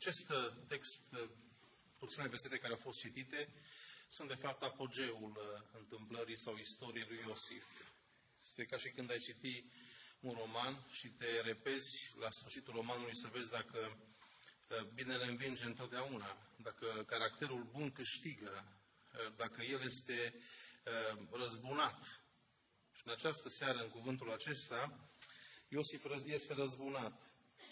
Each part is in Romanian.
Acest text, puține versete care au fost citite, sunt de fapt apogeul întâmplării sau istoriei lui Iosif. Este ca și când ai citi un roman și te repezi la sfârșitul romanului să vezi dacă binele învinge întotdeauna, dacă caracterul bun câștigă, dacă el este răzbunat. Și în această seară, în cuvântul acesta, Iosif este răzbunat.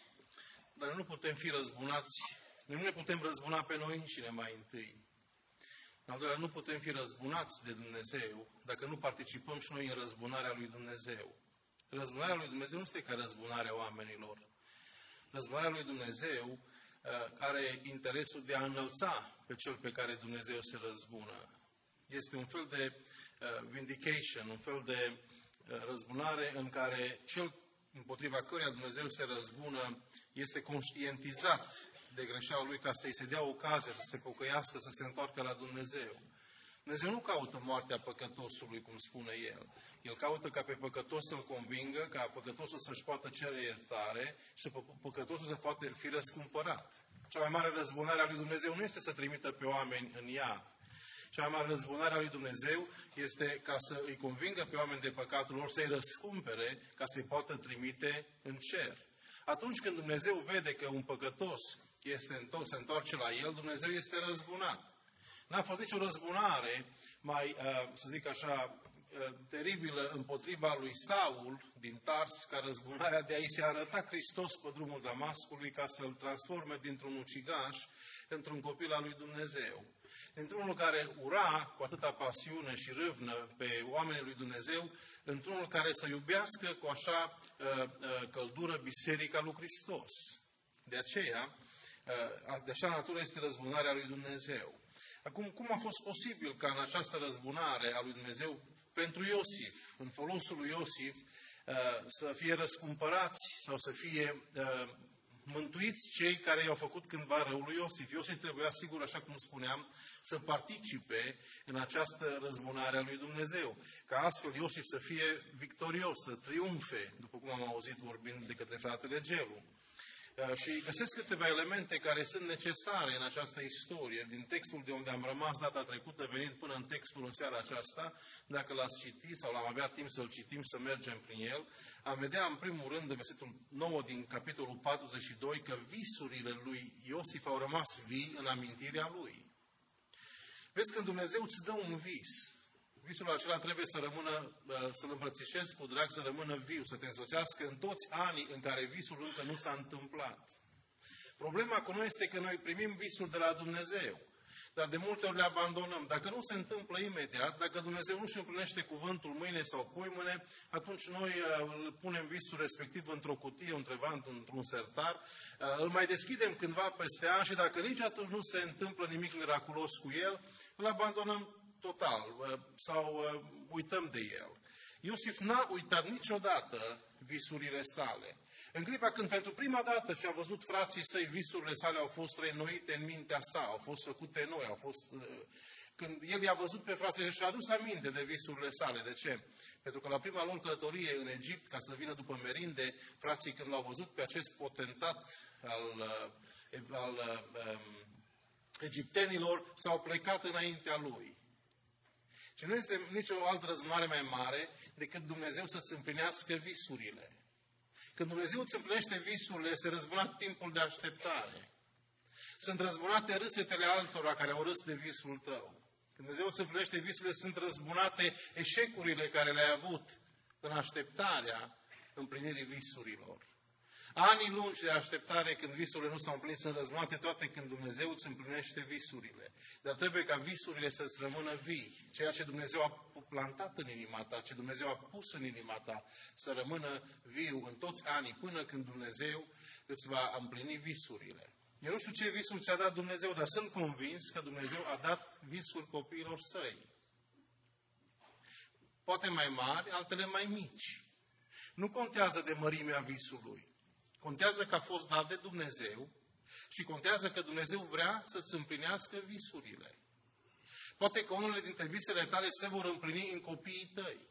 Dar nu putem fi răzbunați, nu ne putem răzbuna pe noi înșine mai întâi. În al doilea, nu putem fi răzbunați de Dumnezeu dacă nu participăm și noi în răzbunarea lui Dumnezeu. Răzbunarea lui Dumnezeu nu este ca răzbunarea oamenilor. Răzbunarea lui Dumnezeu are interesul de a înălța pe cel pe care Dumnezeu se răzbună. Este un fel de vindication, un fel de răzbunare în care cel împotriva căruia Dumnezeu se răzbună este conștientizat de greșeala lui ca să-i se dea ocazia să se pocăiască, să se întoarcă la Dumnezeu. Dumnezeu nu caută moartea păcătosului, cum spune El. El caută ca pe păcătos să-l convingă, ca păcătosul să-și poată cere iertare și păcătosul să poată fi răscumpărat. Cea mai mare răzbunare a lui Dumnezeu nu este să trimită pe oameni în iad. Cea mai mare răzbunare a lui Dumnezeu este ca să îi convingă pe oameni de păcatul lor, să-i răscumpere, ca să-i poată trimite în cer. Atunci când Dumnezeu vede că un păcătos se întoarce la El, Dumnezeu este răzbunat. N-a fost nicio răzbunare mai, să zic așa, teribilă împotriva lui Saul din Tars, ca răzbunarea de a-i se arăta Hristos pe drumul Damascului ca să-l transforme dintr-un ucigaș într-un copil al lui Dumnezeu. Într-unul care ura cu atâta pasiune și râvnă pe oamenii lui Dumnezeu, într-unul care să iubească cu așa căldură biserica lui Hristos. De aceea, de așa natură este răzbunarea lui Dumnezeu. Acum, cum a fost posibil ca în această răzbunare a lui Dumnezeu pentru Iosif, în folosul lui Iosif, să fie răscumpărați sau să fie mântuiți cei care i-au făcut cândva răul lui Iosif? Iosif trebuia, sigur, așa cum spuneam, să participe în această răzbunare a lui Dumnezeu. Ca astfel Iosif să fie victorios, să triumfe, după cum am auzit vorbind de către fratele Gelu. Și găsesc câteva elemente care sunt necesare în această istorie, din textul de unde am rămas data trecută, venind până în textul în seara aceasta. Dacă l-ați citit sau l-am avea timp să-l citim, să mergem prin el, am vedea în primul rând, de versetul 9 din capitolul 42, că visurile lui Iosif au rămas vii în amintirea lui. Vezi, când Dumnezeu îți dă un vis, visul acela trebuie să rămână, să-l îmbrățișezi cu drag, să rămână viu, să te însoțească în toți anii în care visul încă nu s-a întâmplat. Problema cu noi este că noi primim visul de la Dumnezeu, dar de multe ori le abandonăm. Dacă nu se întâmplă imediat, dacă Dumnezeu nu își împlinește cuvântul mâine sau poimâine, atunci noi îl punem visul respectiv într-o cutie, undeva într-un sertar, îl mai deschidem cândva peste ani și dacă nici atunci nu se întâmplă nimic miraculos cu el, îl abandonăm total sau uităm de el. Iosif n-a uitat niciodată visurile sale. În clipa când pentru prima dată și-a văzut frații săi, visurile sale au fost reînnoite în mintea sa, au fost făcute noi, când el i-a văzut pe frații și a adus aminte de visurile sale. De ce? Pentru că la prima lor călătorie în Egipt, ca să vină după merinde, frații când l-au văzut pe acest potentat al egiptenilor, s-au plecat înaintea lui. Și nu este nicio altă răzbunare mai mare decât Dumnezeu să-ți împlinească visurile. Când Dumnezeu îți împlinește visurile, este răzbunat timpul de așteptare. Sunt răzbunate râsetele altora care au râs de visul tău. Când Dumnezeu îți împlinește visurile, sunt răzbunate eșecurile care le-ai avut în așteptarea împlinirii visurilor. Anii lungi de așteptare, când visurile nu s-au împlinit, sunt răzbunate toate când Dumnezeu îți împlinește visurile. Dar trebuie ca visurile să-ți rămână vii. Ceea ce Dumnezeu a plantat în inima ta, ce Dumnezeu a pus în inima ta, să rămână viu în toți anii, până când Dumnezeu îți va împlini visurile. Eu nu știu ce visul ți-a dat Dumnezeu, dar sunt convins că Dumnezeu a dat visul copiilor săi. Poate mai mari, altele mai mici. Nu contează de mărimea visului. Contează că a fost dat de Dumnezeu și contează că Dumnezeu vrea să-ți împlinească visurile. Poate că unele dintre visele tale se vor împlini în copiii tăi.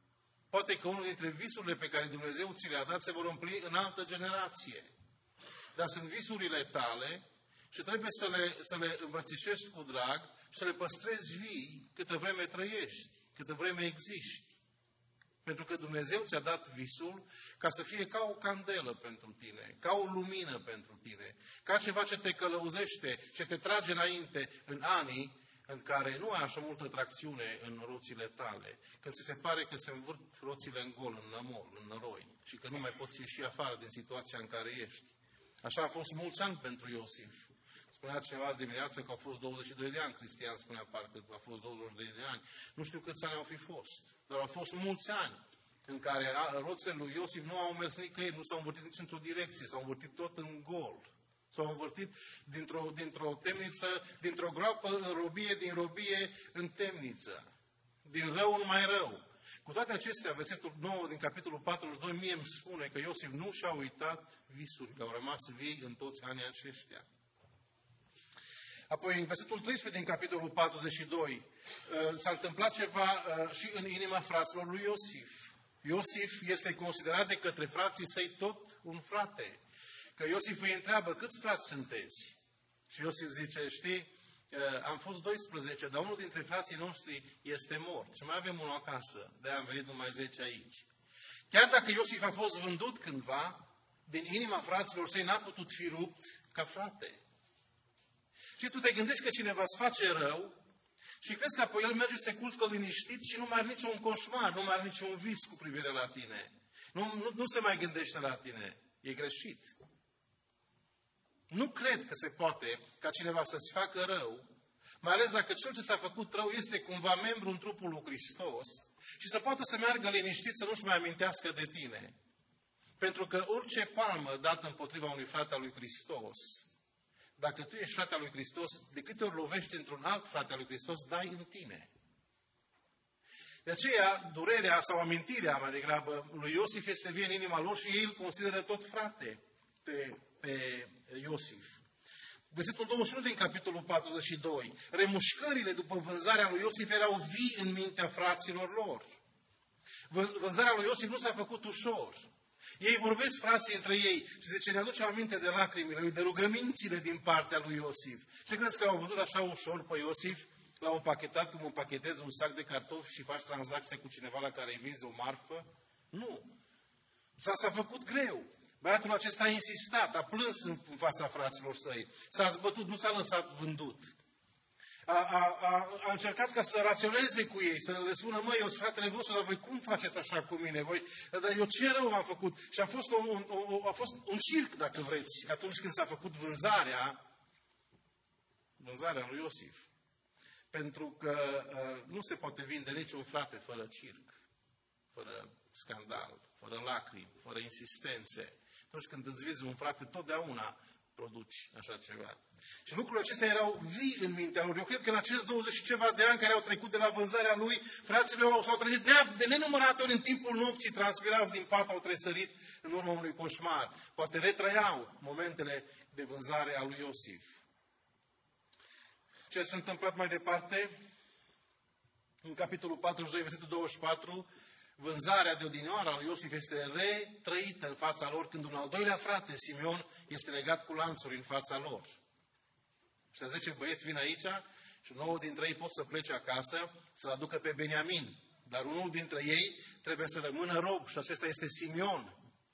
Poate că unul dintre visurile pe care Dumnezeu ți le-a dat se vor împlini în altă generație. dar sunt visurile tale și trebuie să le îmbrățișezi cu drag și să le păstrezi vii câtă vreme trăiești, câtă vreme existi. Pentru că Dumnezeu ți-a dat visul ca să fie ca o candelă pentru tine, ca o lumină pentru tine, ca ceva ce te călăuzește, ce te trage înainte în anii în care nu ai așa multă tracțiune în roțile tale, când ți se pare că se învârt roțile în gol, în nămol, în năroi și că nu mai poți ieși afară din situația în care ești. Așa a fost mulți ani pentru Iosif. Spunea cineva azi dimineață că au fost 22 de ani, Cristian spunea parcă a fost 22 de ani. Nu știu câți ani au fi fost, dar au fost mulți ani în care roțile lui Iosif nu au mers nicăieri, nu s-au învârtit nici într-o direcție, s-au învârtit tot în gol. S-au învârtit dintr-o temniță, dintr-o groapă în robie, din robie în temniță. Din rău în mai rău. Cu toate acestea, versetul 9 din capitolul 42 mie îmi spune că Iosif nu și-a uitat visurile, au rămas vii în toți anii aceștia. Apoi, în versetul 13 din capitolul 42, s-a întâmplat ceva și în inima fraților lui Iosif. Iosif este considerat de către frații săi tot un frate. Că Iosif îi întreabă, câți frați sunteți? Și Iosif zice, știi, am fost 12, dar unul dintre frații noștri este mort și mai avem unul acasă, de-aia am venit numai 10 aici. Chiar dacă Iosif a fost vândut cândva, din inima fraților săi n-a putut fi rupt ca frate. Și tu te gândești că cineva îți face rău și crezi că apoi el merge să se culcă liniștit și nu mai are niciun coșmar, nu mai are niciun vis cu privire la tine. Nu se mai gândește la tine. E greșit. Nu cred că se poate ca cineva să-ți facă rău, mai ales dacă cel ce ți-a făcut rău este cumva membru în trupul lui Hristos și să poată să meargă liniștit să nu-și mai amintească de tine. Pentru că orice palmă dată împotriva unui frate al lui Hristos, dacă tu ești frate al lui Hristos, de câte ori lovești într-un alt frate al lui Hristos, dai în tine. De aceea, durerea sau amintirea, mai degrabă, lui Iosif este vie în inima lor și ei îl consideră tot frate pe Iosif. Versetul 21 din capitolul 42. Remușcările după vânzarea lui Iosif erau vii în mintea fraților lor. Vânzarea lui Iosif nu s-a făcut ușor. Ei vorbesc frații între ei și zice, ne aduce aminte de lacrimile lui, de rugămințile din partea lui Iosif. Ce credeți că l-au văzut așa ușor pe Iosif? L-au împachetat cum împachetezi un sac de cartofi și faci tranzacție cu cineva la care îi vinzi o marfă? Nu. S-a făcut greu. Băiatul acesta a insistat, a plâns în fața fraților săi. S-a zbătut, nu s-a lăsat vândut. A încercat ca să raționeze cu ei, să le spună, măi, eu sunt fratele vostru, dar voi cum faceți așa cu mine? Dar eu ce rău am făcut? Și a fost un circ, dacă vreți, atunci când s-a făcut vânzarea lui Iosif. Pentru că nu se poate vinde niciun frate fără circ, fără scandal, fără lacrimi, fără insistențe. Atunci când îți vizi un frate, totdeauna produci așa ceva. Și lucrurile acestea erau vii în mintea lor. Eu cred că în acești 20 și ceva de ani care au trecut de la vânzarea lui, frații lor s-au trezit de nenumărate ori în timpul nopții, transpirați din pat, au tresărit în urma unui coșmar. Poate retrăiau momentele de vânzare a lui Iosif. Ce s-a întâmplat mai departe? În capitolul 42, versetul 24, vânzarea de odinioară a lui Iosif este retrăită în fața lor când un al doilea frate, Simeon, este legat cu lanțuri în fața lor. Și 10 băieți vin aici și 9 dintre ei pot să plece acasă, să-l aducă pe Beniamin. Dar unul dintre ei trebuie să rămână rob și acesta este Simeon.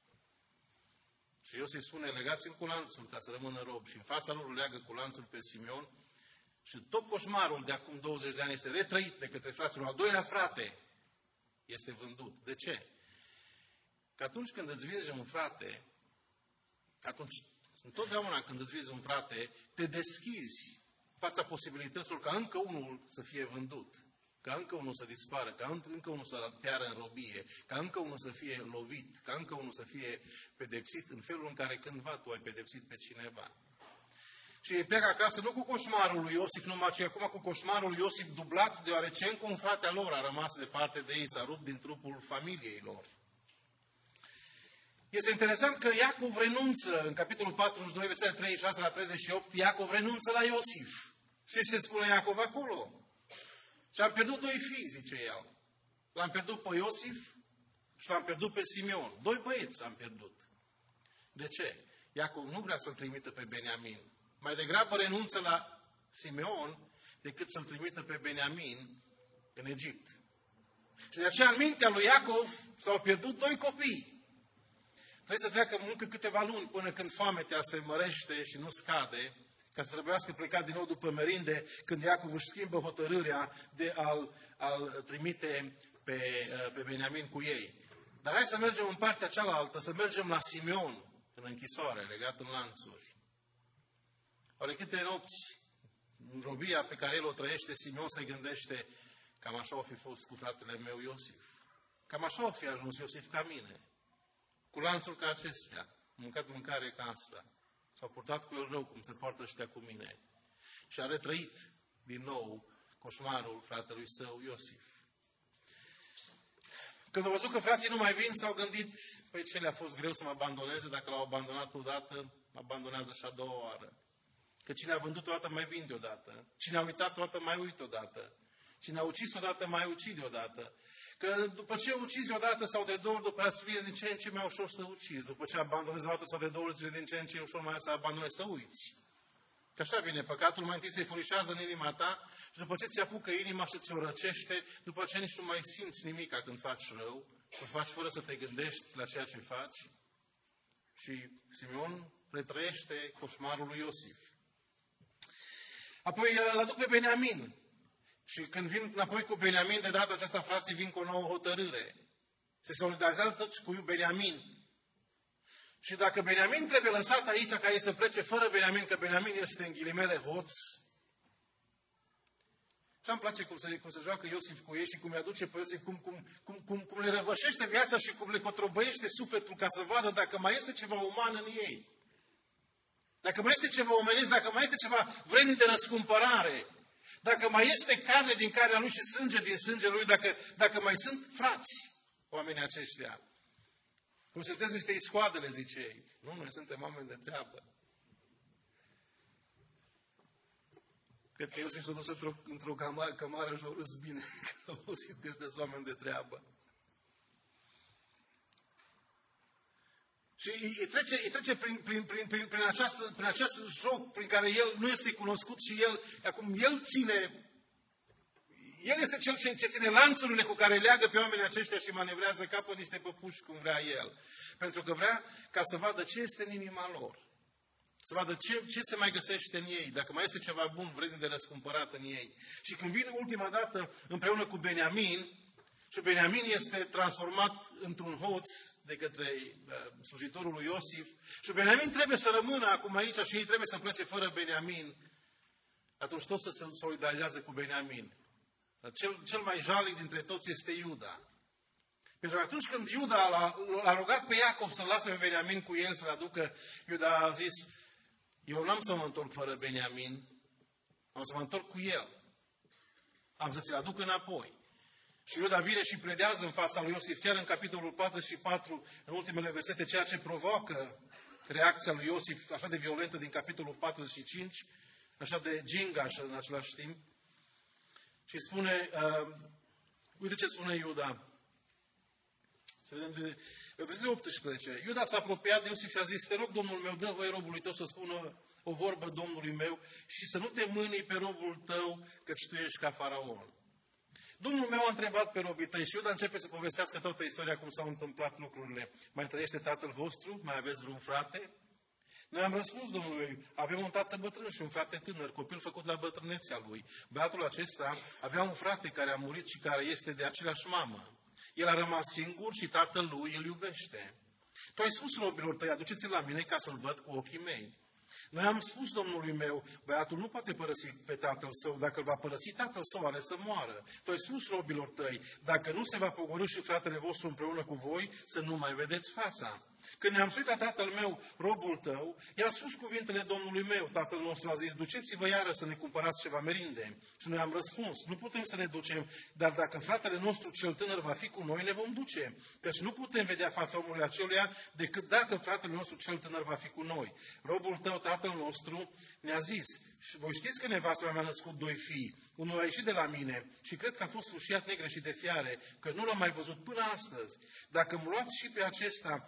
Și Iosif spune, legați-l cu lanțuri ca să rămână rob. Și în fața lor îl leagă cu lanțuri pe Simeon. Și tot coșmarul de acum 20 de ani este retrăit de către fraților. Al doilea frate este vândut. De ce? Că atunci când îți vinzi un frate, întotdeauna când îți vinzi un frate, te deschizi fața posibilităților ca încă unul să fie vândut, ca încă unul să dispară, ca încă unul să piară în robie, ca încă unul să fie lovit, ca încă unul să fie pedepsit în felul în care cândva tu ai pedepsit pe cineva. Și ei pleacă acasă nu cu coșmarul lui Iosif numai, ci acum cu coșmarul lui Iosif dublat, deoarece încă un frate al lor a rămas departe de ei, s-a rupt din trupul familiei lor. Este interesant că Iacov renunță, în capitolul 42, versetele 36 la 38, Iacov renunță la Iosif. Și ce spune Iacov acolo? Și am pierdut 2 fii, zice el. L-am pierdut pe Iosif și l-am pierdut pe Simeon. 2 băieți am pierdut. De ce? Iacov nu vrea să-l trimită pe Beniamin. Mai degrabă renunță la Simeon decât să-l trimită pe Beniamin în Egipt. Și de aceea în mintea lui Iacov s-au pierdut 2 copii. Trebuie să treacă încă câteva luni până când foametea se mărește și nu scade, ca să trebuiască plecat din nou după merinde, când Iacov își schimbă hotărârea de a-l trimite pe Beniamin cu ei. Dar hai să mergem în partea cealaltă, să mergem la Simeon, în închisoare, legat în lanțuri. Oare câte nopți, în robia pe care el o trăiește, Simeon se gândește, cam așa o fi fost cu fratele meu Iosif. Cam așa o fi ajuns Iosif ca mine. Cu lanțuri ca acestea, mâncat mâncare ca asta. S-au purtat cu el rău, cum se poartă ăștia cu mine. Și a retrăit din nou coșmarul fratelui său Iosif. Când au văzut că frații nu mai vin, s-au gândit, păi ce le-a fost greu să mă abandoneze, dacă l-au abandonat odată, mă abandonează și a doua oară. Că cine a vândut odată, mai vinde odată. Cine a uitat odată, mai uită odată. Cine a ucis odată, mai ucide odată. Că după ce ucizi odată sau de 2 ori, după aceea vine din ce în ce mai ușor să ucizi. După ce abandonezi odată sau de 2 ori, vine din ce în ce ușor mai să abandonezi, să uiți. Că așa vine păcatul, mai întâi se furișează în inima ta și după ce ți apucă inima și ți-o răcește, după aceea nici nu mai simți nimica când faci rău, o faci fără să te gândești la ceea ce faci. Și Simeon retrăiește coșmarul lui Iosif. Apoi îl aduc pe Beniamin. Și când vin înapoi cu Beniamin, de data aceasta frații vin cu o nouă hotărâre. Se solidarizează toți cu Beniamin. Și dacă Beniamin trebuie lăsat aici ca ei să plece fără Beniamin, că Beniamin este în ghilimele hoț, și îmi place cum se joacă Iosif cu ei și cum îi aduce pe Iosif, cum le răvășește viața și cum le cotrobăiește sufletul ca să vadă dacă mai este ceva uman în ei. Dacă mai este ceva omenesc, dacă mai este ceva vrednic de răscumpărare, dacă mai este carne din carnea lui și sânge din sângele lui, dacă mai sunt frați oamenii aceștia. Cum sunteți niște iscoadele, zice ei. Nu, noi suntem oameni de treabă. Cred că Iosif s-a dus într-o cămară și o râs bine, că au auzit că sunteți oameni de treabă. Și îi trece prin acest joc prin care el nu este cunoscut și el este cel ce ține lanțurile cu care leagă pe oamenii aceștia și manevrează ca pe niște păpuși cum vrea el. Pentru că vrea ca să vadă ce este în inima lor. Să vadă ce se mai găsește în ei, dacă mai este ceva bun, vrednic de răscumpărat în ei. Și când vine ultima dată împreună cu Beniamin, și Beniamin este transformat într-un hoț de către slujitorul lui Iosif, și Beniamin trebuie să rămână acum aici și ei trebuie să plece fără Beniamin, atunci toți se solidarizează cu Beniamin. Cel mai jalnic dintre toți este Iuda. Pentru că atunci când Iuda l-a rugat pe Iacov să-l lase pe Beniamin cu el, să-l aducă, Iuda a zis, eu n-am să mă întorc fără Beniamin, am să mă întorc cu el. Am să ți-l aduc înapoi. Și Iuda vine și pledează în fața lui Iosif, chiar în capitolul 44, în ultimele versete, ceea ce provoacă reacția lui Iosif așa de violentă din capitolul 45, așa de gingașă în același timp. Și spune, uite ce spune Iuda. Să vedem de versetul 18. Iuda s-a apropiat de Iosif și a zis, te rog, Domnul meu, dă voie robului tău să spună o vorbă Domnului meu și să nu te mânii pe robul tău, căci tu ești ca faraon. Domnul meu a întrebat pe robii tăi și Iuda începe să povestească toată istoria, cum s-au întâmplat lucrurile. Mai trăiește tatăl vostru? Mai aveți vreun frate? Noi am răspuns Domnului, avem un tată bătrân și un frate tânăr, copil făcut la bătrânețea lui. Băiatul acesta avea un frate care a murit și care este de aceeași mamă. El a rămas singur și tatăl lui îl iubește. Tu ai spus robilor tăi, aduceți-l la mine ca să-l văd cu ochii mei. Noi am spus Domnului meu, băiatul nu poate părăsi pe tatăl său, dacă îl va părăsi tatăl său are să moară. Tu ai spus robilor tăi, dacă nu se va pogorî și fratele vostru împreună cu voi, să nu mai vedeți fața. Când ne-am suit la tatăl meu, robul tău, i-a spus cuvintele Domnului meu. Tatăl nostru a zis, duceți-vă iară să ne cumpărați ceva merinde. Și noi am răspuns, nu putem să ne ducem, dar dacă fratele nostru cel tânăr va fi cu noi, ne vom duce. Căci nu putem vedea fața omului aceluia decât dacă fratele nostru cel tânăr va fi cu noi. Robul tău, tatăl nostru, ne-a zis, și voi știți că nevastă mea mi-a născut 2 fii. Unul a ieșit de la mine și cred că a fost sfârșiat negre și de fiare, că nu l-am mai văzut până astăzi. Dacă îmi luați și pe acesta și se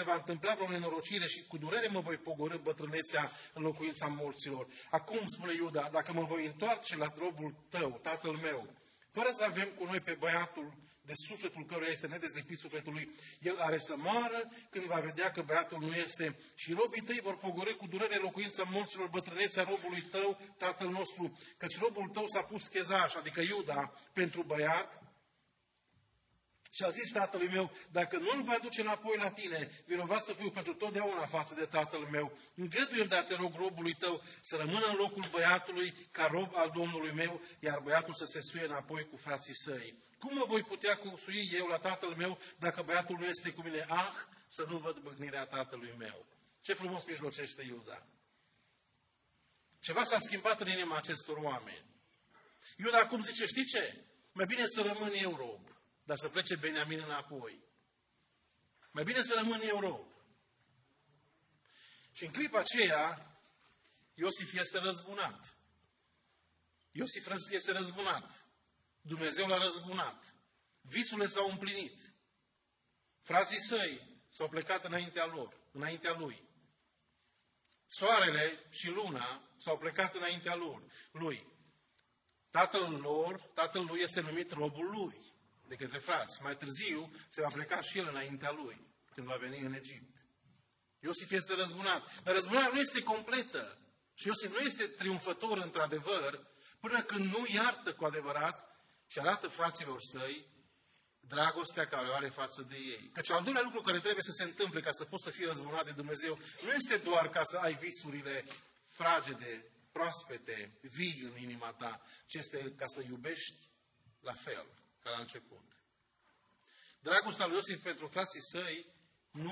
va întâmpla vreo nenorocire și cu durere mă voi pogorî bătrânețea în locuința morților. Acum, spune Iuda, dacă mă voi întoarce la robul tău, tatăl meu, fără să avem cu noi pe băiatul de sufletul căruia este nedezlipit sufletul lui, el are să moară când va vedea că băiatul nu este. Și robii tăi vor pogorî cu durere locuința morților bătrânețea robului tău, tatăl nostru, căci robul tău s-a pus chezaș, adică Iuda, pentru băiat. Și a zis tatălui meu, dacă nu-l va duce înapoi la tine, vinovat să fiu pentru totdeauna față de tatăl meu. Îngăduie-l, dar te rog, robului tău să rămână în locul băiatului ca rob al Domnului meu, iar băiatul să se suie înapoi cu frații săi. Cum mă voi putea sui eu la tatăl meu dacă băiatul nu este cu mine? Să nu văd mâhnirea tatălui meu. Ce frumos mijlocește Iuda. Ceva s-a schimbat în inima acestor oameni. Iuda acum zice, știi ce? Mai bine să rămân eu rob, dar să plece Beniamin înapoi. Mai bine să rămân eu rob. Și în clipa aceea, Iosif este răzbunat. Iosif este răzbunat. Dumnezeu l-a răzbunat. Visurile s-au împlinit. Frații săi s-au plecat înaintea lui. Soarele și luna s-au plecat înaintea lui. Tatăl lui este numit robul lui de către frați. Mai târziu se va pleca și el înaintea lui, când va veni în Egipt. Iosif este răzbunat. Dar răzbunarea nu este completă. Și Iosif nu este triumfător într-adevăr, până când nu iartă cu adevărat și arată fraților săi dragostea care o are față de ei. Căci al doilea lucru care trebuie să se întâmple ca să poți să fii răzbunat de Dumnezeu, nu este doar ca să ai visurile fragede, proaspete, vii în inima ta, ci este ca să iubești la fel ca la început. Dragostea lui Iosif pentru frații săi nu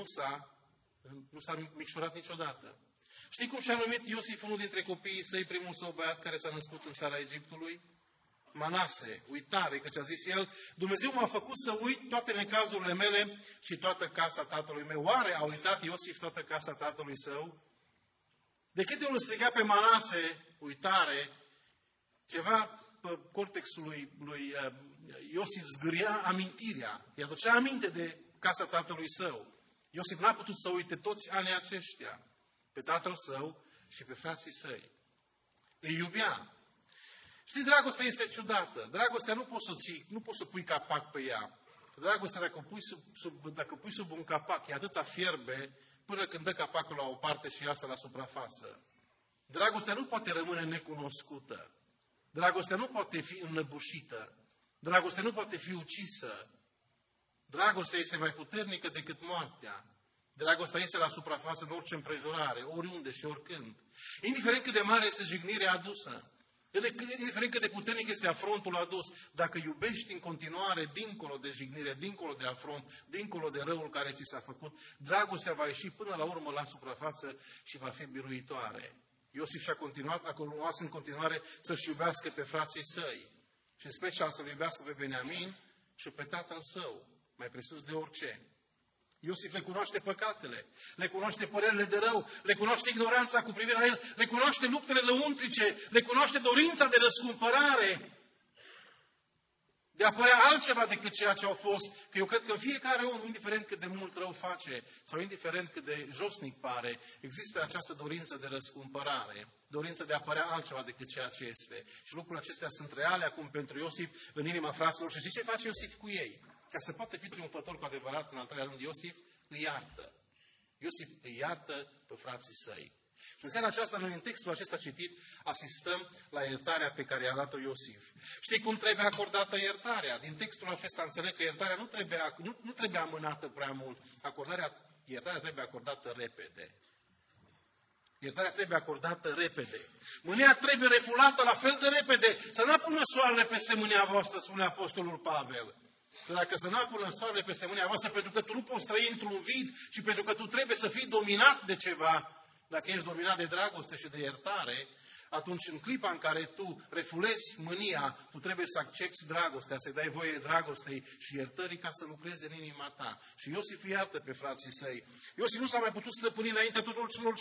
s-a micșorat niciodată. Știi cum și-a numit Iosif unul dintre copiii săi, primul său băiat care s-a născut în țara Egiptului? Manase, uitare, căci a zis el, Dumnezeu m-a făcut să uit toate necazurile mele și toată casa tatălui meu. Oare a uitat Iosif toată casa tatălui său? De câte ori îl striga pe Manase, uitare, ceva pe cortexul lui Iosif zgâria amintirea. Îi aducea aminte de casa tatălui său. Iosif n-a putut să uite toți anii aceștia pe tatăl său și pe frații săi. Îi iubea. Știi, dragostea este ciudată. Dragostea nu poți să pui capac pe ea. Dragostea, dacă pui sub un capac, e atâta fierbe până când dă capacul la o parte și iasă la suprafață. Dragostea nu poate rămâne necunoscută. Dragostea nu poate fi înnăbușită. Dragostea nu poate fi ucisă. Dragostea este mai puternică decât moartea. Dragostea este la suprafață în orice împrejurare, oriunde și oricând. Indiferent cât de mare este jignirea adusă, indiferent cât de puternic este afrontul adus, dacă iubești în continuare, dincolo de jignire, dincolo de afront, dincolo de răul care ți s-a făcut, dragostea va ieși până la urmă la suprafață și va fi biruitoare. Iosif și-a continuat, a continuat în continuare să-și iubească pe frații săi și în special să-l iubească pe Beniamin și pe tatăl său, mai presus de orice. Iosif le cunoaște păcatele, le cunoaște părerile de rău, le cunoaște ignoranța cu privire la el, le cunoaște luptele lăuntrice, le cunoaște dorința de răscumpărare, de a părea altceva decât ceea ce au fost. Că eu cred că fiecare om, indiferent cât de mult rău face sau indiferent cât de josnic pare, există această dorință de răscumpărare, dorință de a părea altceva decât ceea ce este. Și lucrurile acestea sunt reale acum pentru Iosif în inima fraților. Și știi ce face Iosif cu ei? Ca să poată fi triumfător cu adevărat în al treilea rând, Iosif îi iartă. Iosif îi iartă pe frații săi. Și în seara aceasta, noi în textul acesta citit, asistăm la iertarea pe care i-a dat-o Iosif. Știi cum trebuie acordată iertarea? Din textul acesta înțeleg că iertarea nu trebuie amânată prea mult. Iertarea trebuie acordată repede. Iertarea trebuie acordată repede. Mânia trebuie refulată la fel de repede. Să nu pună soarele peste mânia voastră, spune Apostolul Pavel. Că dacă să nu apună soarele peste mânia voastră, pentru că tu nu poți trăi într-un vid și pentru că tu trebuie să fii dominat de ceva, dacă ești dominat de dragoste și de iertare, atunci în clipa în care tu refulezi mânia, tu trebuie să accepti dragostea, să-i dai voie dragostei și iertării ca să lucreze în inima ta. Și Iosif iartă pe frații săi. Iosif nu s-a mai putut stăpâni înaintea tuturor celor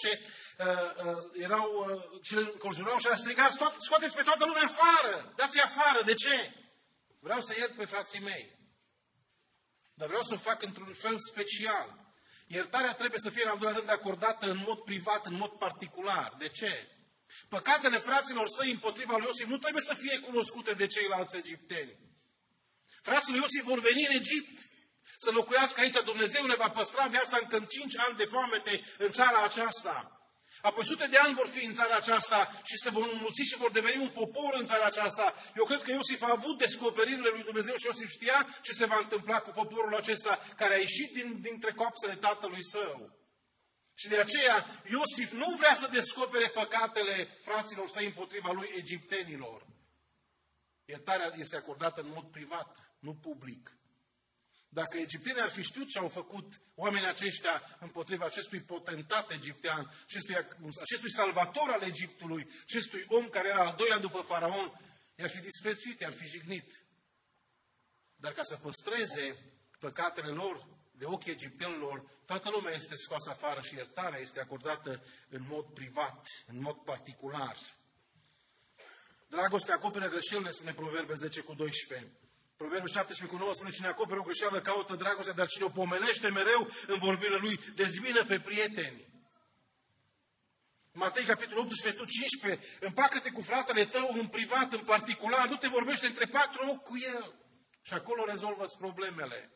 ce îl înconjurau și a strigat, scoateți pe toată lumea afară, dați-i afară. De ce? Vreau să iert pe frații mei. Dar vreau să o fac într-un fel special. Iertarea trebuie să fie, în al doilea rând, acordată în mod privat, în mod particular. De ce? Păcatele fraților săi împotriva lui Iosif nu trebuie să fie cunoscute de ceilalți egipteni. Frații lui Iosif vor veni în Egipt să locuiască aici. Dumnezeu le va păstra viața încă în 5 ani de foamete în țara aceasta. Apoi sute de ani vor fi în țara aceasta și se vor înmulți și vor deveni un popor în țara aceasta. Eu cred că Iosif a avut descoperirile lui Dumnezeu și Iosif știa ce se va întâmpla cu poporul acesta care a ieșit dintre coapsele tatălui său. Și de aceea Iosif nu vrea să descopere păcatele fraților săi împotriva lui egiptenilor. Iertarea este acordată în mod privat, nu public. Dacă egiptenii ar fi știut ce au făcut oamenii aceștia împotriva acestui potentat egiptean, acestui salvator al Egiptului, acestui om care era al doilea după faraon, i-ar fi disprețuit, i-ar fi jignit. Dar ca să păstreze păcatele lor de ochii egiptenilor, toată lumea este scoasă afară și iertarea este acordată în mod privat, în mod particular. Dragostea acoperă greșelile, spune Proverbe 10:12. Proverbe 17:9 spune, cine acoperă o greșeală caută dragostea, dar cine o pomenește mereu în vorbirile lui, dezbină pe prieteni. Matei, capitolul 18, versetul 15, împacă-te cu fratele tău în privat, în particular, nu te vorbește între patru ochi cu el. Și acolo rezolvă-ți problemele.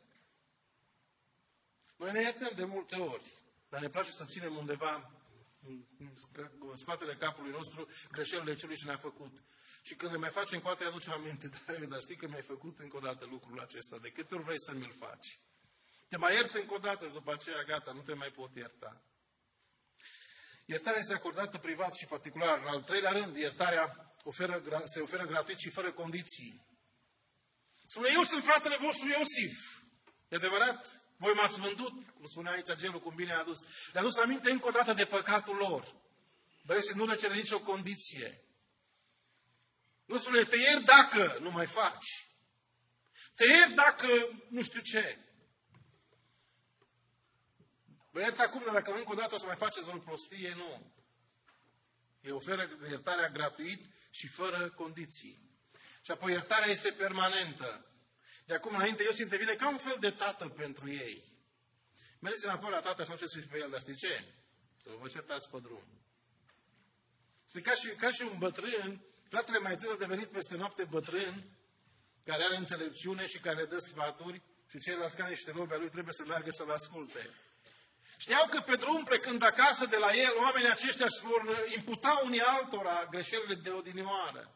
Noi ne iertăm de multe ori, dar ne place să ținem undeva în spatele capului nostru greșelile celui ce ne-a făcut. Și când ne mai facem coate, aducem aminte, dar știi că mi-ai făcut încă o dată lucrul acesta, de câte ori vrei să mi-l faci. Te mai iert încă o dată și după aceea gata, nu te mai pot ierta. Iertarea este acordată privat și particular. În al treilea rând, iertarea se oferă gratuit și fără condiții. Spune, eu sunt fratele vostru Iosif. E adevărat? Voi m-ați vândut, cum spunea aici Gelul, cum bine a adus. Le-a adus aminte încă o dată de păcatul lor. Dar Iosif nu le cere nicio condiție. Nu spune, te iert dacă nu mai faci. Te iert dacă nu știu ce. Vă iert acum, dar dacă încă o dată o să mai faceți vreo prostie, nu. El oferă iertarea gratuit și fără condiții. Și apoi iertarea este permanentă. De acum înainte, Iosif devine ca un fel de tată pentru ei. Mergeți înapoi la tată și nu ce pe el, dar știi ce? Să vă certați pe drum. Este ca și un bătrân, fratele mai tânăr devenit peste noapte bătrân, care are înțelepciune și care dă sfaturi și ceilalți ca niște robi al lui trebuie să meargă să-l asculte. Știau că pe drum, plecând acasă de la el, oamenii aceștia își vor imputa unii altora greșelile de odinioară.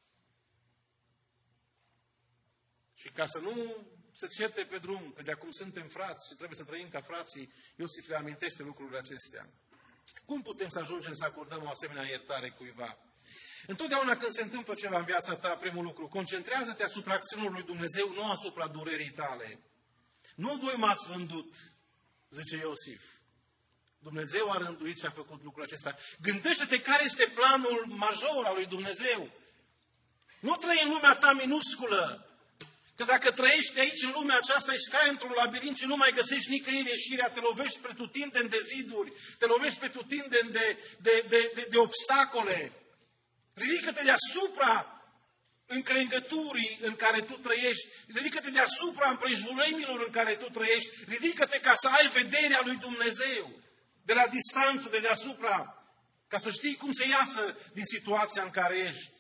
Și ca să nu se certe pe drum, că de acum suntem frați și trebuie să trăim ca frații, Iosif le amintește lucrurile acestea. Cum putem să ajungem să acordăm o asemenea iertare cuiva? Întotdeauna când se întâmplă ceva în viața ta, primul lucru, concentrează-te asupra acțiunilor lui Dumnezeu, nu asupra durerii tale. Nu voi m-ați vândut, zice Iosif. Dumnezeu a rânduit și a făcut lucrul acesta. Gândește-te care este planul major al lui Dumnezeu. Nu trăi în lumea ta minusculă. Că dacă trăiești aici în lumea aceasta, ești ca într-un labirint și nu mai găsești nicăieri ieșirea, te lovești pretutindeni de ziduri, te lovești pretutindeni de obstacole. Ridică-te deasupra încrengăturii în care tu trăiești, ridică-te deasupra împrejurărilor în care tu trăiești, ridică-te ca să ai vederea lui Dumnezeu, de la distanță, de deasupra, ca să știi cum să iasă din situația în care ești.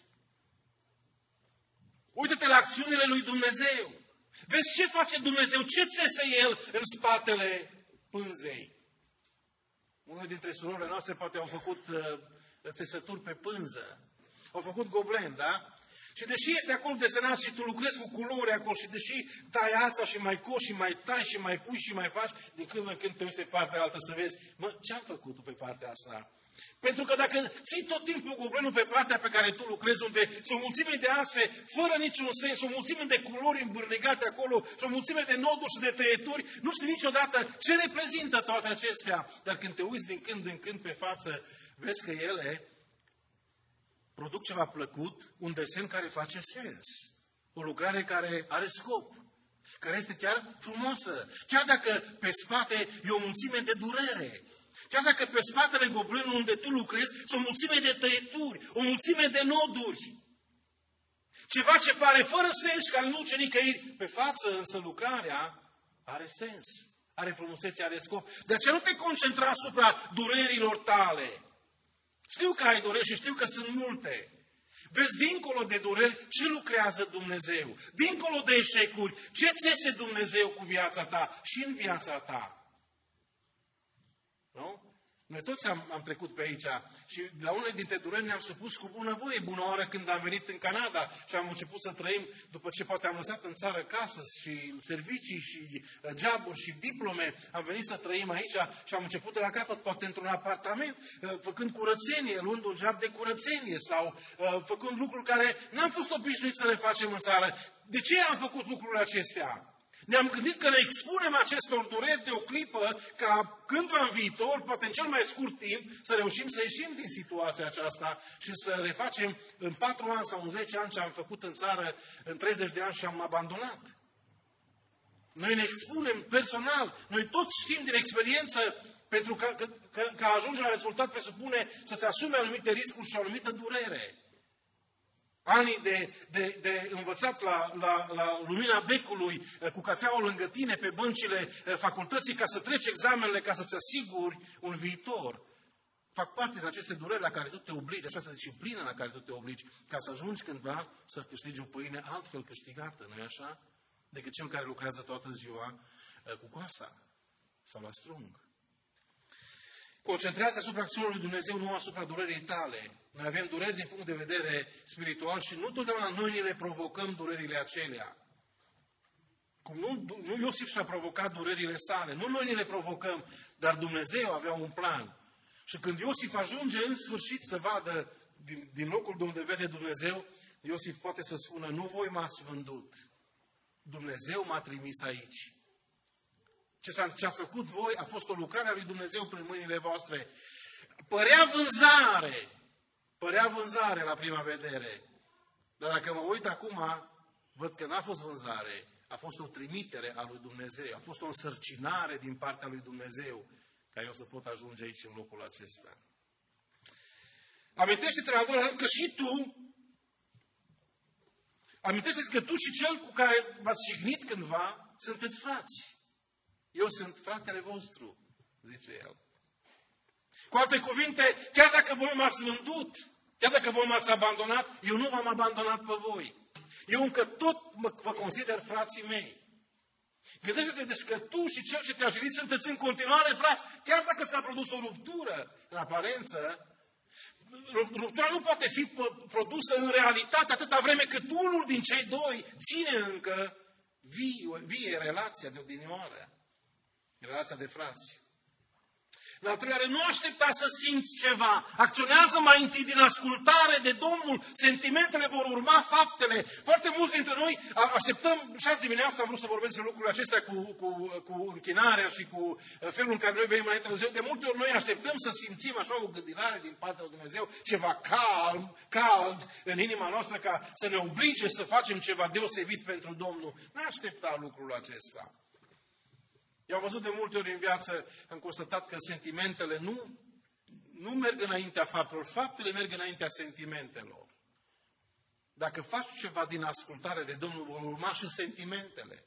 Uită-te la acțiunile lui Dumnezeu. Vezi ce face Dumnezeu, ce țese El în spatele pânzei. Unele dintre surorile noastre poate au făcut țesături pe pânză. Au făcut goblen, da? Și deși este acolo desenat și tu lucrezi cu culori acolo și deși tai ața și mai coși și mai tai și mai pui și mai faci, din când în când te uiți pe partea altă să vezi, ce-am făcut tu pe partea asta? Pentru că dacă ții tot timpul goblenul pe partea pe care tu lucrezi, unde sunt o mulțime de ase, fără niciun sens, o mulțime de culori îmbârligate acolo și o mulțime de noduri și de tăieturi, nu știi niciodată ce reprezintă toate acestea. Dar când te uiți din când în când pe față, vezi că ele produc ceva plăcut, un desen care face sens. O lucrare care are scop, care este chiar frumoasă. Chiar dacă pe spate e o mulțime de durere. Chiar dacă pe spatele goblenului unde tu lucrezi sunt o mulțime de tăieturi, o mulțime de noduri. Ceva ce pare fără sens și care nu duce nicăieri. Pe față însă lucrarea are sens. Are frumusețe, are scop. De aceea nu te concentra asupra durerilor tale. Știu că ai dureri și știu că sunt multe. Vezi, dincolo de dureri, ce lucrează Dumnezeu? Dincolo de eșecuri, ce țese Dumnezeu cu viața ta și în viața ta? Nu? Noi toți am trecut pe aici și la unele dintre dureri ne-am supus cu bunăvoie, bună oară când am venit în Canada și am început să trăim, după ce poate am lăsat în țară casă și servicii și job-uri și diplome, am venit să trăim aici și am început de la capăt, poate într-un apartament, făcând curățenie, luând un job de curățenie sau făcând lucruri care n-am fost obișnuiți să le facem în țară. De ce am făcut lucrurile acestea? Ne-am gândit că ne expunem acestor dureri de o clipă ca cândva în viitor, poate în cel mai scurt timp, să reușim să ieșim din situația aceasta și să refacem în 4 ani sau în 10 ani ce am făcut în țară, în 30 de ani și am abandonat. Noi ne expunem personal, noi toți știm din experiență, pentru că a ajunge la rezultat presupune să-ți asumi anumite riscuri și o anumită durere. Anii de învățat la lumina becului, cu cafeaua lângă tine, pe băncile facultății, ca să treci examenele, ca să-ți asiguri un viitor. Fac parte din aceste dureri la care tu te obligi, această disciplină la care tu te obligi, ca să ajungi cândva să câștigi o pâine altfel câștigată, nu-i așa? Decât cel care lucrează toată ziua cu coasa sau la strung. Concentrează asupra acțiunilor lui Dumnezeu, nu asupra durerii tale. Noi avem dureri din punct de vedere spiritual și nu totdeauna noi le provocăm durerile acelea. Cum nu Iosif și-a provocat durerile sale, nu noi le provocăm, dar Dumnezeu avea un plan. Și când Iosif ajunge în sfârșit să vadă din locul de unde vede Dumnezeu, Iosif poate să spună, nu voi m-ați vândut, Dumnezeu m-a trimis aici. Ce ați făcut voi a fost o lucrare a lui Dumnezeu prin mâinile voastre. Părea vânzare la prima vedere. Dar dacă mă uit acum, văd că n-a fost vânzare, a fost o trimitere a lui Dumnezeu, a fost o însărcinare din partea lui Dumnezeu, ca eu să pot ajunge aici în locul acesta. Amintește-ți în al doilea rând că și tu, amintește-ți că tu și cel cu care v-ați jignit cândva, sunteți frați. Eu sunt fratele vostru, zice el. Cu alte cuvinte, chiar dacă voi m-ați vândut, chiar dacă voi m-ați abandonat, eu nu v-am abandonat pe voi. Eu încă tot vă consider frații mei. Gândește-te deci că tu și cel ce te-a jignit sunteți în continuare frați, chiar dacă s-a produs o ruptură în aparență. Ruptura nu poate fi produsă în realitate atâta vreme cât unul din cei doi ține încă vie relația de odinioară. Relația de frați. În al treilea rând, nu aștepta să simți ceva. Acționează mai întâi din ascultare de Domnul. Sentimentele vor urma faptele. Foarte mulți dintre noi așteptăm, și azi dimineața am vrut să vorbesc despre lucrurile acestea cu închinarea și cu felul în care noi venim înaintea lui Dumnezeu. De multe ori noi așteptăm să simțim așa o gândinare din partea lui Dumnezeu, ceva cald în inima noastră ca să ne oblige să facem ceva deosebit pentru Domnul. Nu aștepta lucrul acesta. Eu am văzut de multe ori în viață, am constatat că sentimentele nu merg înaintea faptelor, faptele merg înaintea sentimentelor. Dacă faci ceva din ascultare de Domnul, vor urma și sentimentele.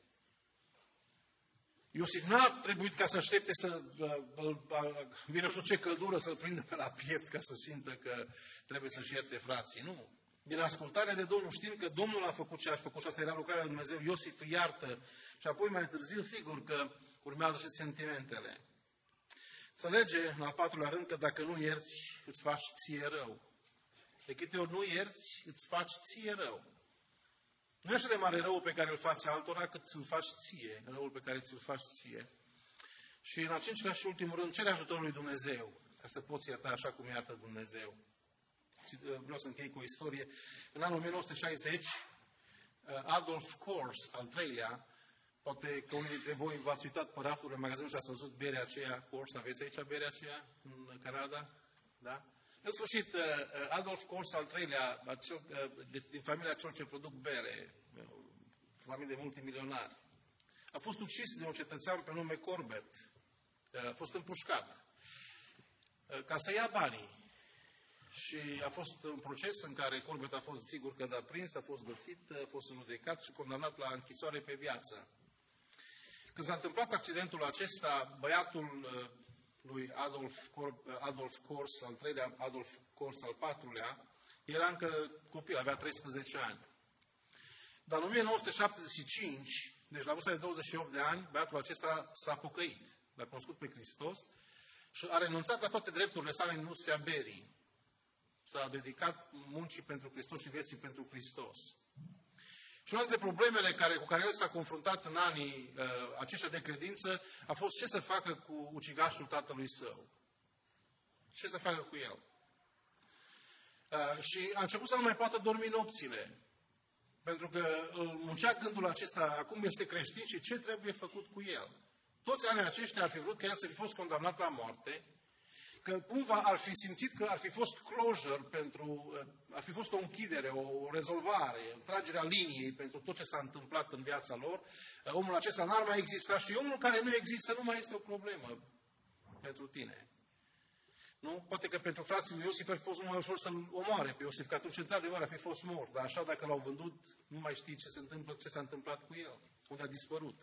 Iosif n-a trebuit ca să aștepte să vină și ce căldură să-l prindă pe la piept ca să simtă că trebuie să-și ierte frații. Nu. Din ascultarea de Domnul știm că Domnul a făcut ce a făcut și asta era lucrarea lui Dumnezeu. Iosif îi iartă și apoi mai târziu, sigur că urmează și sentimentele. Înțelege, în al 4-lea rând, că dacă nu ierți, îți faci ție rău. De câte ori nu ierți, îți faci ție rău. Nu e așa de mare rău pe care îl faci altora, cât ți-l faci ție, răul pe care ți-l faci ție. Și în al 5-lea și ultimul rând, cere ajutorul lui Dumnezeu, ca să poți ierta așa cum iartă Dumnezeu. Vreau să închei cu o istorie. În anul 1960, Adolf Kors, al 3-lea, poate că unii dintre voi v-ați uitat pe rafturile magazinului și ați văzut berea aceea, Kors, aveți aici berea aceea în Canada? Da? În sfârșit, Adolf Kors, al 3-lea, din familia celor ce produc bere, familie de multimilionari, a fost ucis de un cetățean pe nume Corbett. A fost împușcat ca să ia banii. Și a fost un proces în care Corbett a fost sigur că a prins, a fost găsit, a fost judecat și condamnat la închisoare pe viață. Când s-a întâmplat accidentul acesta, băiatul lui Adolf Kors, al treilea Adolf Kors, al patrulea, era încă copil, avea 13 ani. Dar în 1975, deci la vârsta de 28 de ani, băiatul acesta s-a pocăit, l-a cunoscut pe Hristos și a renunțat la toate drepturile sale în industria berii. S-a dedicat muncii pentru Hristos și vieții pentru Hristos. Și una dintre problemele cu care el s-a confruntat în anii aceștia de credință a fost ce să facă cu ucigașul tatălui său. Ce să facă cu el. Și a început să nu mai poată dormi nopțile. Pentru că îl muncea gândul acesta, acum este creștin și ce trebuie făcut cu el. Toți anii aceștia ar fi vrut că el să fi fost condamnat la moarte, că cumva ar fi simțit că ar fi fost closure ar fi fost o închidere, o rezolvare, tragerea liniei pentru tot ce s-a întâmplat în viața lor. Omul acesta n-ar mai exista și omul care nu există nu mai este o problemă pentru tine. Nu? Poate că pentru frații lui Iosif ar fi fost mai ușor să-l omoare pe Iosif, că atunci într-adevăr ar fi fost mort. Dar așa dacă l-au vândut, nu mai știi ce s-a întâmplat cu el, unde a dispărut.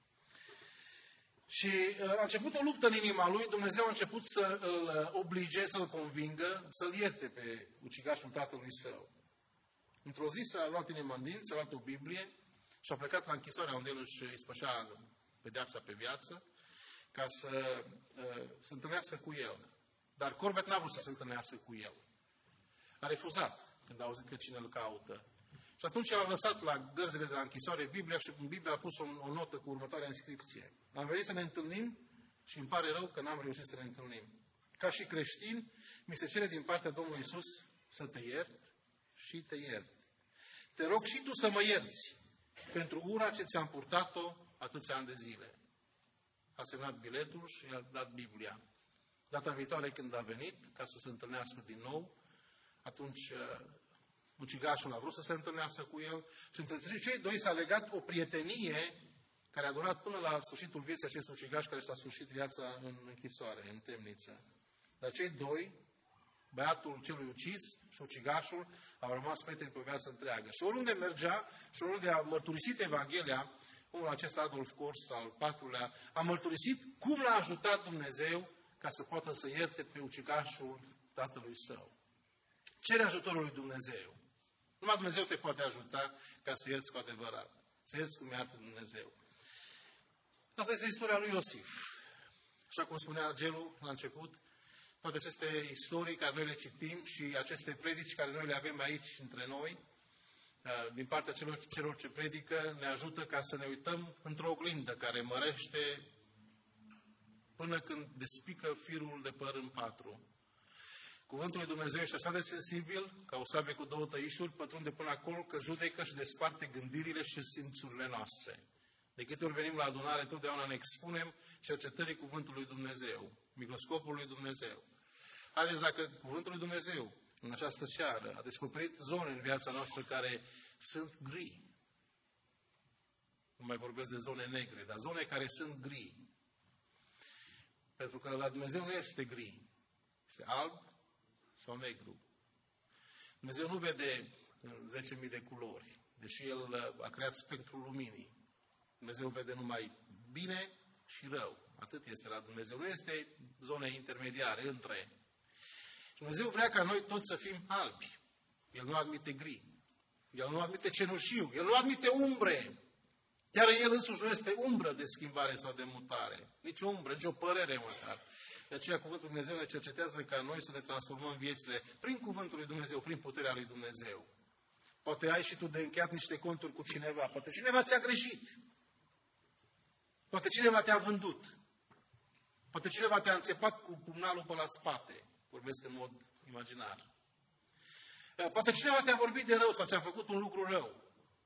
Și a început o luptă în inima lui, Dumnezeu a început să îl oblige, să-l convingă, să-l ierte pe ucigașul tatălui său. Într-o zi s-a luat inima în dinți, s-a luat o Biblie și a plecat la închisoarea unde el își ispășea pedeapsa pe viață, ca să se întâlnească cu el. Dar Corbett n-a vrut să se întâlnească cu el. A refuzat când a auzit că cine îl caută. Și atunci a lăsat la gărzile de la închisoare Biblia și în Biblia a pus o notă cu următoarea inscripție. Am venit să ne întâlnim și îmi pare rău că n-am reușit să ne întâlnim. Ca și creștin, mi se cere din partea Domnului Iisus să te iert și te iert. Te rog și tu să mă ierți pentru ura ce ți-am purtat-o atâția ani de zile. A semnat biletul și a dat Biblia. Data viitoare când a venit, ca să se întâlnească din nou, atunci ucigașul a vrut să se întâlnească cu el și între cei doi s-a legat o prietenie care a durat până la sfârșitul vieții acest ucigaș care s-a sfârșit viața în închisoare, în temniță. Dar cei doi, băiatul celui ucis și ucigașul, au rămas prieteni pe o viață întreagă. Și oriunde mergea și oriunde a mărturisit Evanghelia, omul acesta Adolf Kors, al patrulea, a mărturisit cum l-a ajutat Dumnezeu ca să poată să ierte pe ucigașul tatălui său. Cere ajutorul lui Dumnezeu. Numai Dumnezeu te poate ajuta ca să ierți cu adevărat. Să ierți cum iartă Dumnezeu. Asta este istoria lui Iosif. Așa cum spunea Gelu la început, toate aceste istorii care noi le citim și aceste predici care noi le avem aici între noi, din partea celor ce predică, ne ajută ca să ne uităm într-o oglindă care mărește până când despică firul de păr în patru. Cuvântul lui Dumnezeu este așa de sensibil, ca o sabie cu două tăișuri, pătrunde până acolo, că judecă și desparte gândirile și simțurile noastre. De câte ori venim la adunare, totdeauna ne expunem cercetării Cuvântului lui Dumnezeu, microscopul lui Dumnezeu. Haideți, dacă Cuvântul lui Dumnezeu, în această seară, a descoperit zone în viața noastră care sunt gri. Nu mai vorbesc de zone negre, dar zone care sunt gri. Pentru că la Dumnezeu nu este gri. Este alb sau negru. Dumnezeu nu vede 10.000 de culori, deși El a creat spectrul luminii. Dumnezeu vede numai bine și rău. Atât este la Dumnezeu. Nu este zone intermediare între. Și Dumnezeu vrea ca noi toți să fim albi. El nu admite gri. El nu admite cenușiu. El nu admite umbre. Chiar El însuși nu este umbră de schimbare sau de mutare. Nici o umbră, nici o părere măcar. De aceea Cuvântul Lui Dumnezeu ne cercetează ca noi să ne transformăm viețile prin Cuvântul Lui Dumnezeu, prin puterea Lui Dumnezeu. Poate ai și tu de încheiat niște conturi cu cineva. Poate cineva ți-a greșit. Poate cineva te-a vândut. Poate cineva te-a înțepat cu pumnalul pe la spate. Vorbesc în mod imaginar. Poate cineva te-a vorbit de rău sau ți-a făcut un lucru rău.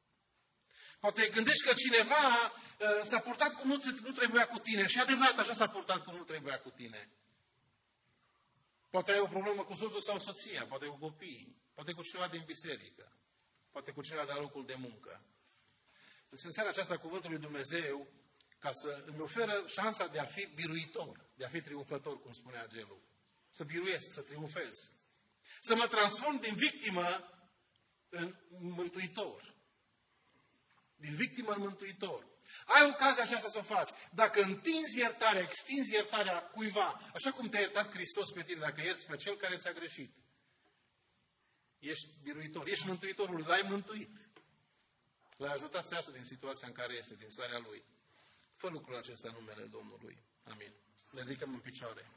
Poate gândești că cineva s-a purtat cum nu trebuia cu tine. Și adevărat, așa s-a purtat cum nu trebuia cu tine. Poate ai o problemă cu soțul sau soția, poate cu copiii, poate cu cineva din biserică, poate cu cineva de la locul de muncă. Deci în seara aceasta Cuvântul lui Dumnezeu, ca să îmi oferă șansa de a fi biruitor, de a fi triumfător, cum spunea Gelu. Să biruiesc, să triumfez. Să mă transform din victimă în mântuitor. Din victimă în mântuitor. Ai ocazia aceasta să o faci. Dacă întinzi iertarea, extinzi iertarea cuiva, așa cum te-a iertat Hristos pe tine, dacă ierți pe cel care ți-a greșit, ești biruitor, ești mântuitorul, l-ai mântuit. L-ai ajutat să iasă din situația în care este, din starea lui. Fă lucrul acesta în numele Domnului. Amin. Ne ridicăm în picioare.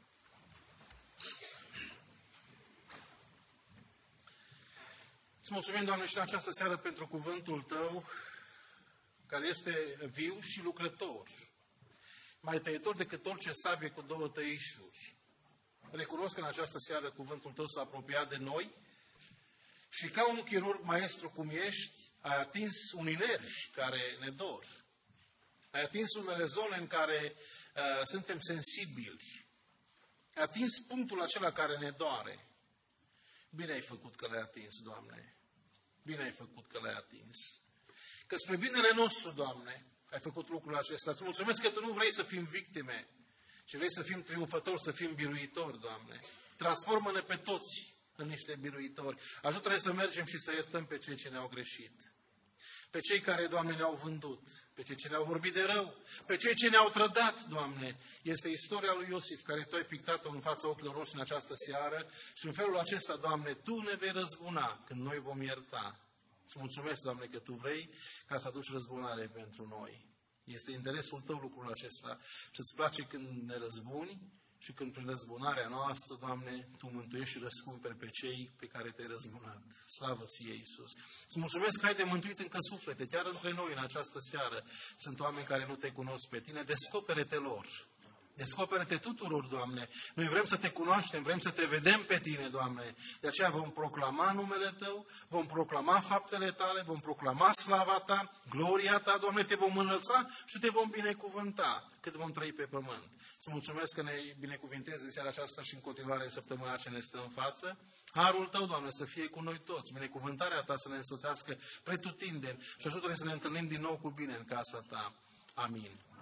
Îți mulțumim, Doamne, și în această seară pentru cuvântul Tău, care este viu și lucrător, mai tăietor decât orice sabie cu două tăișuri. Recunosc că în această seară cuvântul Tău s-a apropiat de noi și ca un chirurg maestru cum ești, ai atins unii nervi care ne dor. Ai atins unele zone în care suntem sensibili. Ai atins punctul acela care ne doare. Bine ai făcut că l-ai atins, Doamne. Bine ai făcut că l-ai atins. Că spre binele nostru, Doamne, ai făcut lucrul acesta. Îți mulțumesc că Tu nu vrei să fim victime, ci vrei să fim triumfători, să fim biruitori, Doamne. Transformă-ne pe toți în niște biruitori. Ajută-ne să mergem și să iertăm pe cei ce ne-au greșit. Pe cei care, Doamne, ne-au vândut, pe cei ce ne-au vorbit de rău, pe cei ce ne-au trădat, Doamne. Este istoria lui Iosif, care Tu ai pictat-o în fața ochilor noștri în această seară și în felul acesta, Doamne, Tu ne vei răzbuna când noi vom ierta. Îți mulțumesc, Doamne, că Tu vrei ca să aduci răzbunare pentru noi. Este interesul Tău lucrul acesta și îți place când ne răzbuni și când prin răzbunarea noastră, Doamne, Tu mântuiești și răscumperi pe cei pe care Te-ai răzbunat. Slavă Ție, Iisus! Îți mulțumesc că ai de mântuit încă suflete, chiar între noi în această seară. Sunt oameni care nu Te cunosc pe Tine, descopere-te lor. Descoperă-te tuturor, Doamne. Noi vrem să Te cunoaștem, vrem să Te vedem pe Tine, Doamne. De aceea vom proclama numele Tău, vom proclama faptele Tale, vom proclama slava Ta, gloria Ta, Doamne, Te vom înălța și Te vom binecuvânta cât vom trăi pe pământ. Îți mulțumesc că ne binecuvintezi în seara aceasta și în continuare în săptămâna ce ne stă în față. Harul Tău, Doamne, să fie cu noi toți. Binecuvântarea Ta să ne însoțească pretutindeni și ajută-ne să ne întâlnim din nou cu bine în casa Ta. Amin.